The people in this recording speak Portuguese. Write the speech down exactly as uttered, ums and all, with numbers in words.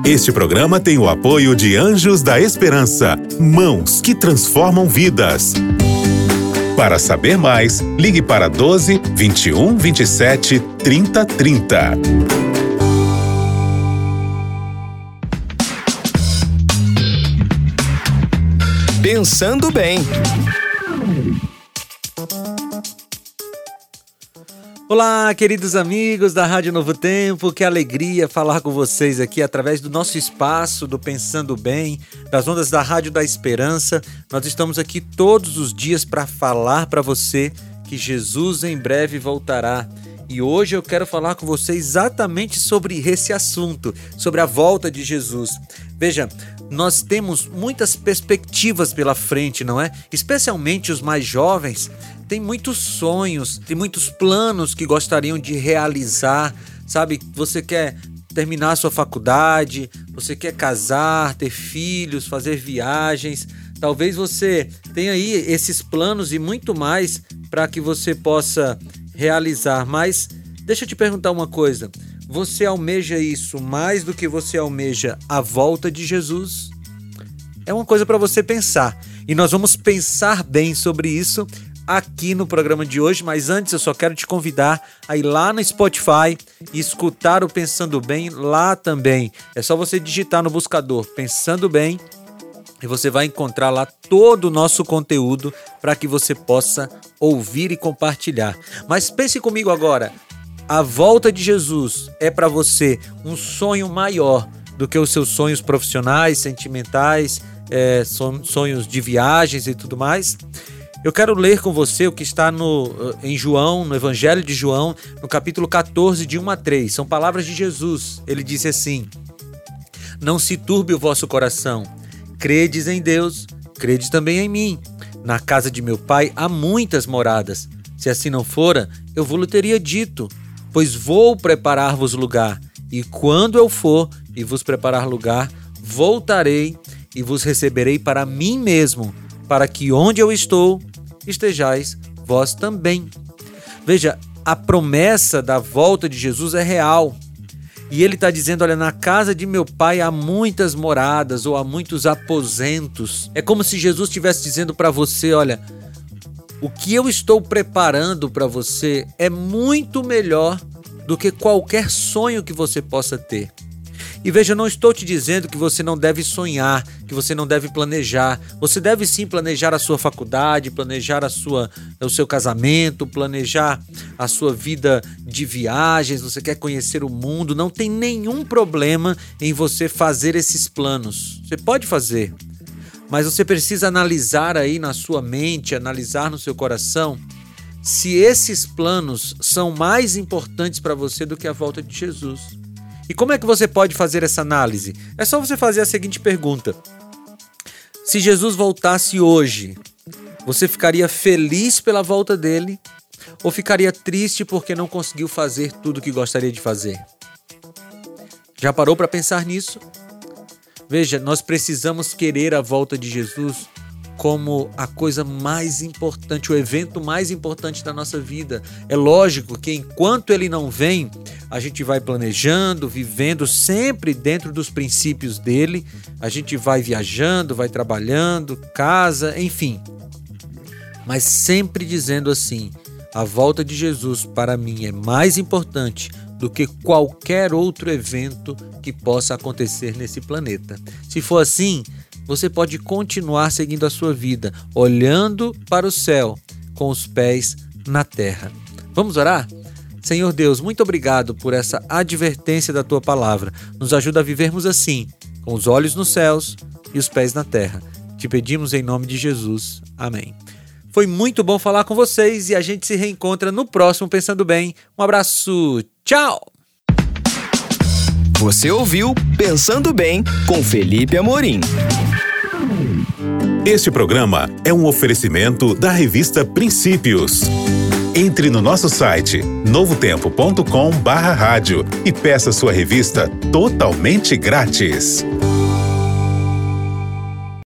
Este programa tem o apoio de Anjos da Esperança, mãos que transformam vidas. Para saber mais, ligue para doze, vinte e um, vinte e sete, trinta, trinta. Pensando bem. Olá, queridos amigos da Rádio Novo Tempo, que alegria falar com vocês aqui através do nosso espaço do Pensando Bem, das ondas da Rádio da Esperança. Nós estamos aqui todos os dias para falar para você que Jesus em breve voltará. E hoje eu quero falar com você exatamente sobre esse assunto, sobre a volta de Jesus. Veja, nós temos muitas perspectivas pela frente, não é? Especialmente os mais jovens têm muitos sonhos, têm muitos planos que gostariam de realizar, sabe? Você quer terminar a sua faculdade, você quer casar, ter filhos, fazer viagens. Talvez você tenha aí esses planos e muito mais para que você possa realizar. Mas deixa eu te perguntar uma coisa. Você almeja isso mais do que você almeja a volta de Jesus? É uma coisa para você pensar. E nós vamos pensar bem sobre isso aqui no programa de hoje, mas antes eu só quero te convidar a ir lá no Spotify e escutar o Pensando Bem lá também. É só você digitar no buscador Pensando Bem e você vai encontrar lá todo o nosso conteúdo para que você possa ouvir e compartilhar. Mas pense comigo agora, a volta de Jesus é para você um sonho maior do que os seus sonhos profissionais, sentimentais, é, sonhos de viagens e tudo mais? Eu quero ler com você o que está no, em João, no Evangelho de João, no capítulo catorze, de um a três. São palavras de Jesus. Ele disse assim: não se turbe o vosso coração. Credes em Deus, credes também em mim. Na casa de meu pai há muitas moradas. Se assim não fora, eu vou-lhe teria dito, pois vou preparar-vos lugar. E quando eu for e vos preparar lugar, voltarei e vos receberei para mim mesmo, para que onde eu estou, estejais vós também. Veja, a promessa da volta de Jesus é real. E ele está dizendo, olha, na casa de meu pai há muitas moradas ou há muitos aposentos. É como se Jesus estivesse dizendo para você, olha, o que eu estou preparando para você é muito melhor do que qualquer sonho que você possa ter. E veja, não estou te dizendo que você não deve sonhar, que você não deve planejar. Você deve sim planejar a sua faculdade, planejar a sua, o seu casamento, planejar a sua vida de viagens. Você quer conhecer o mundo, não tem nenhum problema em você fazer esses planos. Você pode fazer, mas você precisa analisar aí na sua mente, analisar no seu coração, se esses planos são mais importantes para você do que a volta de Jesus. E como é que você pode fazer essa análise? É só você fazer a seguinte pergunta: se Jesus voltasse hoje, você ficaria feliz pela volta dele ou ficaria triste porque não conseguiu fazer tudo o que gostaria de fazer? Já parou para pensar nisso? Veja, nós precisamos querer a volta de Jesus como a coisa mais importante, o evento mais importante da nossa vida. É lógico que enquanto ele não vem, a gente vai planejando, vivendo sempre dentro dos princípios dele, a gente vai viajando, vai trabalhando, casa, enfim. Mas sempre dizendo assim, a volta de Jesus para mim é mais importante do que qualquer outro evento que possa acontecer nesse planeta. Se for assim, você pode continuar seguindo a sua vida, olhando para o céu, com os pés na terra. Vamos orar? Senhor Deus, muito obrigado por essa advertência da Tua palavra. Nos ajuda a vivermos assim, com os olhos nos céus e os pés na terra. Te pedimos em nome de Jesus. Amém. Foi muito bom falar com vocês e a gente se reencontra no próximo Pensando Bem. Um abraço. Tchau! Você ouviu Pensando Bem com Felipe Amorim. Este programa é um oferecimento da revista Princípios. Entre no nosso site novo tempo ponto com barra rádio e peça sua revista totalmente grátis.